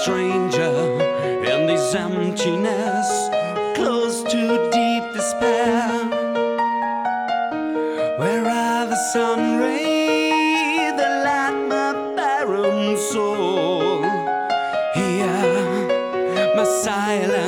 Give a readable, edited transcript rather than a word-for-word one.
stranger in this emptiness, close to deep despair. Where are the sun rays that light my barren soul? Here, my silence